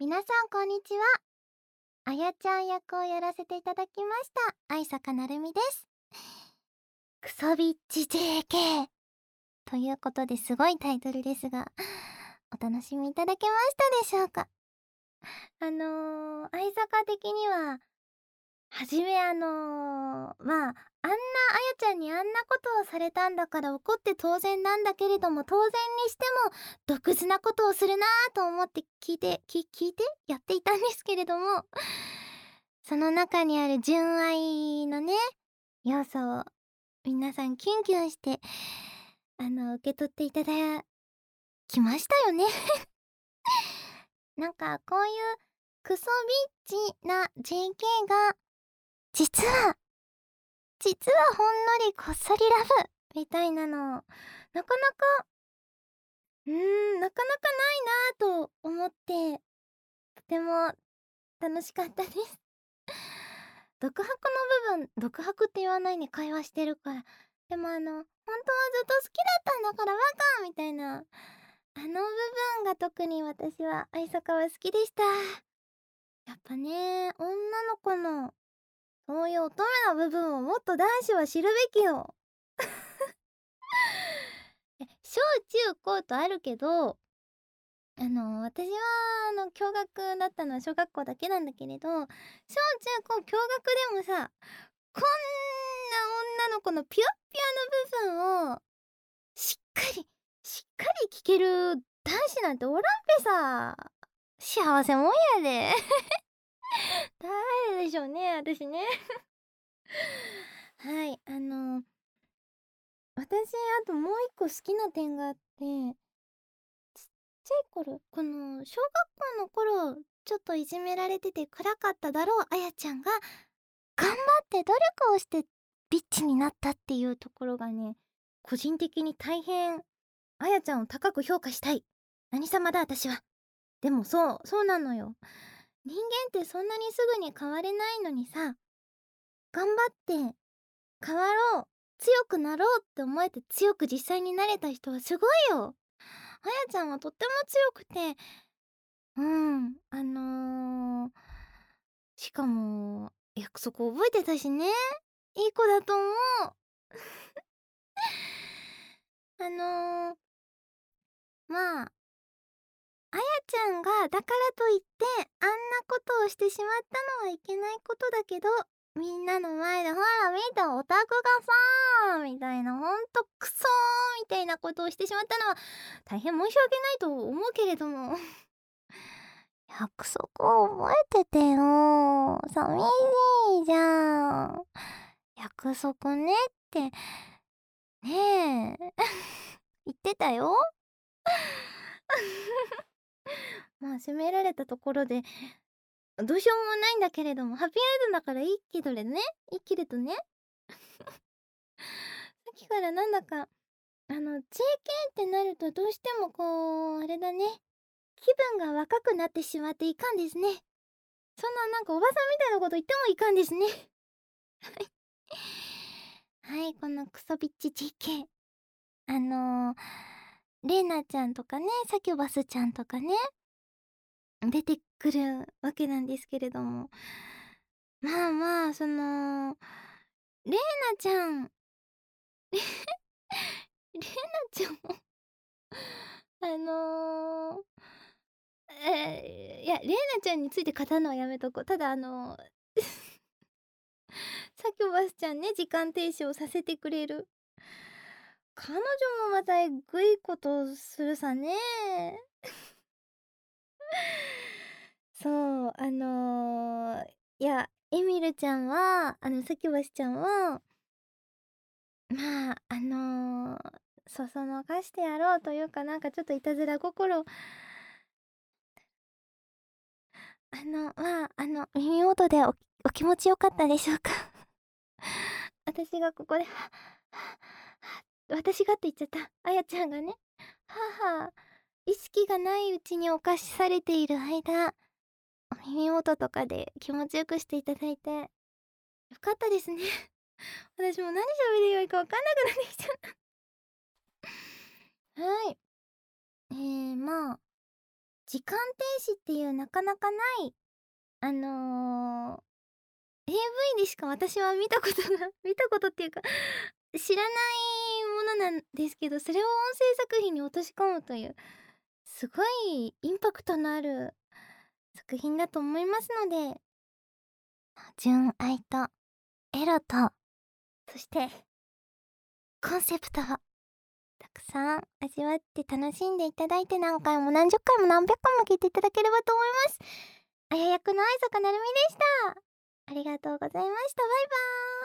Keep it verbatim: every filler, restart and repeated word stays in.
皆さんこんにちは。あやちゃん役をやらせていただきました相坂なるみです。クソビッチ ジェーケー ということですごいタイトルですが、お楽しみいただけましたでしょうか。あのー、相坂的にははじめあのー、まああんなあやちゃんにあんなことをされたんだから怒って当然なんだけれども、当然にしても毒舌なことをするなぁと思って聞いてき聞いてやっていたんですけれども、その中にある純愛のね要素を皆さんキュンキュンしてあの受け取っていただきましたよね。なんかこういうクソビッチな ジェーケー が実は実はほんのりこっそりラブみたいなのなかなかうーんなかなかないなぁと思って、とても楽しかったです。独白の部分、独白って言わないね、会話してるから。でもあの、本当はずっと好きだったんだからバカみたいな、あの部分が特に私は相坂は好きでした。やっぱね、女の子のそういう乙女な部分をもっと男子は知るべきよ。え、小中高とあるけど、あの、私はあの、共学だったのは小学校だけなんだけれど、小中高共学でもさ、こんな女の子のピュアピュアな部分をしっかりしっかり聞ける男子なんておらんぺさ。幸せもんやで。誰でしょうね、私ね。はい、あの、私あともう一個好きな点があって、ちっちゃい頃、この小学校の頃、ちょっといじめられてて暗かっただろうあやちゃんが、頑張って努力をしてビッチになったっていうところがね、個人的に大変あやちゃんを高く評価したい。何様だ私は。でもそう、そうなのよ。人間ってそんなにすぐに変われないのにさ、頑張って変わろう、強くなろうって思えて強く実際になれた人はすごいよ。あやちゃんはとっても強くて、うん、あのー、しかも約束覚えてたしね。いい子だと思う。あのー、まあ、あやちゃんがだからといってあんなことをしてしまったのはいけないことだけど、みんなの前でほら見たオタクがさーみたいな、ほんとクソーみたいなことをしてしまったのは大変申し訳ないと思うけれども約束を覚えててよ。寂しいじゃん。約束ねってねえ言ってたよ。まあ責められたところでどうしようもないんだけれども、ハッピーエンドだからいいけどねいいけれどね。さっきからなんだかあの ジェーケー ってなるとどうしてもこうあれだね、気分が若くなってしまっていかんですね。そんななんかおばさんみたいなこと言ってもいかんですね。はい、このクソビッチ ジェーケー、あのー、レイナちゃんとかね、サキョバスちゃんとかね、出てくるわけなんですけれども、まあまあそのレイナちゃんレイナちゃんもあのー、えー、いやレイナちゃんについて語るのはやめとこう。ただあのサキョバスちゃんね、時間停止をさせてくれる彼女もまたえぐいことするさね。そう、あのー、いやエミルちゃんはあのサキョバスちゃんはまああのー、そそのかしてやろうというか、なんかちょっといたずら心あのまああの耳元でおお気持ちよかったでしょうか。私がここで「ははは私が」って言っちゃった。あやちゃんがね「はは意識がないうちに侵しされている間、お耳元とかで気持ちよくしていただいてよかったですね。私も何喋りよいか分かんなくなってきちゃった。はい。えー、まあ時間停止っていうなかなかない、あのー、エーブイ でしか私は見たことが見たことっていうか知らないものなんですけど、それを音声作品に落とし込むという、すごいインパクトのある作品だと思いますので、純愛とエロと、そしてコンセプトをたくさん味わって楽しんでいただいて、何回も何十回も何百回も聞いていただければと思います。あや役の愛坂なるみでした。ありがとうございました。バイバーイ。